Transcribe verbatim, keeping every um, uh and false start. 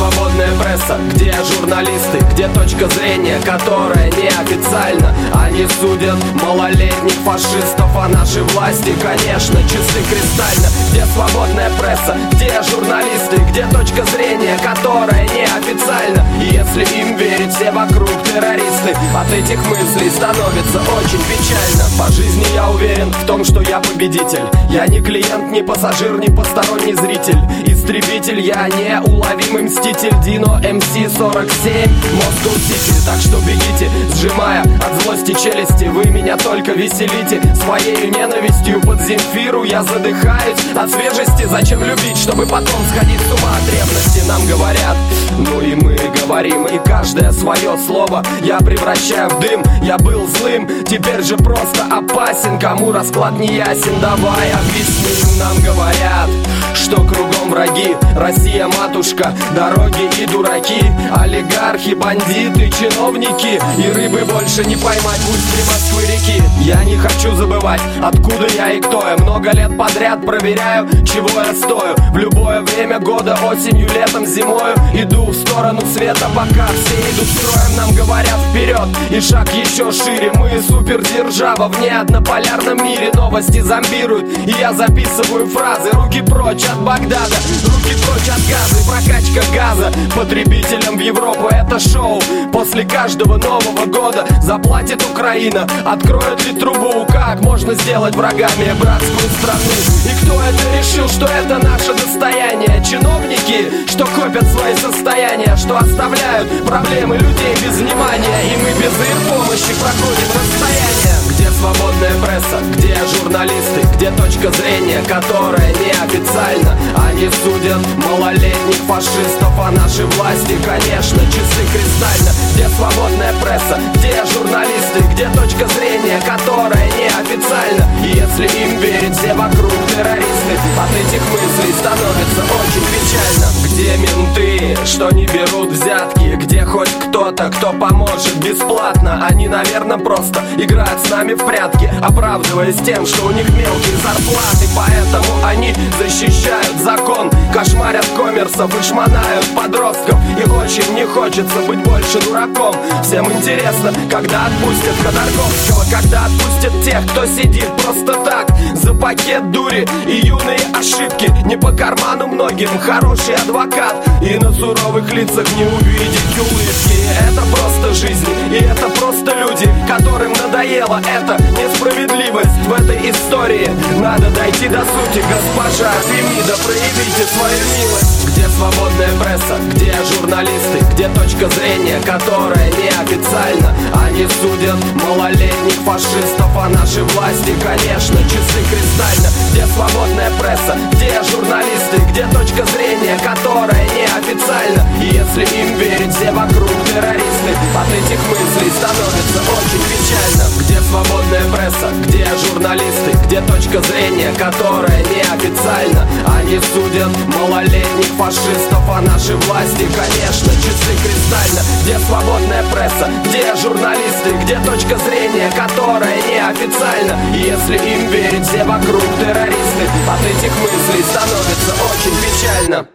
свободная пресса? Где журналисты? Где точка зрения, которая неофициально? Они судят малолетних фашистов, а наши власти, конечно, чисты кристально. Где свободная пресса? Где журналисты? Где точка зрения, которая неофициально? И если им верить, все вокруг террористы. От этих мыслей становится очень печально. По жизни я уверен в том, что я победитель. Я не клиент, не пассажир, не посторонний зритель. Истребитель, я неуловимый мститель. Дино эм си сорок семь, Москва Сити. Так что бегите, сжимая от злости челюсти. Вы меня только веселите своей ненавистью. Под Земфиру я задыхаюсь от свежести. Зачем любить, чтобы потом сходить с ума от ревности? Нам говорят, ну и мы говорим. И каждое свое слово я превращаю в дым. Я был злым, теперь же просто опасен. Кому расклад не ясен, давай объясним. Нам говорят, что кругом враги. Россия матушка, дороги и дураки, олигархи, бандиты, чиновники. И рыбы больше не поймать в устье Москвы реки. Я не хочу забывать, откуда я и кто я. Много лет подряд проверяю, чего я стою. В любое время года, осенью, летом, зимою иду в сторону света, пока все идут строем. Нам говорят вперед и шаг еще шире. Мы супердержава в неоднополярном мире. Новости зомбируют, и я записываю фразы. Руки прочь от Багдада, руки прочь от газа. И прокачка газа потребителям в Европу. Это шоу после каждого Нового года. Заплатит Украина, откроет ли трубу? Как можно сделать врагами братскую страну? И кто это решил, что это наше достояние? Чиновники, что копят свои состояния, что оставляют проблемы людей без внимания. И мы без их помощи проходим расстояние. Где свободная пресса? Где журналисты? Где точка зрения, которая неофициально? Они судят малолетних фашистов, а наши власти, конечно, чисты кристально. Где свободная пресса? Где журналисты? Где точка зрения, которая неофициально? И если им верить, все вокруг террористы. От этих мыслей становится очень печально. Где менты, что не берут взятки? Где хоть кто-то, кто поможет бесплатно? Они, наверное, просто играют с нами в прятки, оправдываясь тем, что у них мелкие зарплаты. Поэтому они защищают закон, кошмарят коммерсов и шмонают подростков. И очень не хочется быть больше дураком. Всем интересно, когда отпустят Ходорковского, когда отпустят тех, кто сидит просто так за пакет дури и юные ошибки. Не по карману многим хороший адвокат, и на суровых лицах не увидеть улыбки. Это просто жизнь, и это просто люди, которым надоело эта несправедливость в этой истории. Надо дойти до сути, госпожа Фемида, проявите свою милость. Где свободная пресса? Где журналисты? Где точка зрения, которая неофициально? Они судят малолетних фашистов, а наши власти, конечно, чисты кристально. Где свободная пресса? Где журналисты? Где точка зрения, которая неофициально? И если им верить, все вокруг террористы. От этих мыслей становится очень печально. Где свободная пресса? Где журналисты? Где точка зрения, которая неофициально? Они судят малолетних фашистов, а наши власти, конечно, чисты кристально. Где свободная пресса? Где журналисты? Где точка зрения, которая неофициально? И если им верить, все вокруг террористы. От этих мыслей становится очень печально.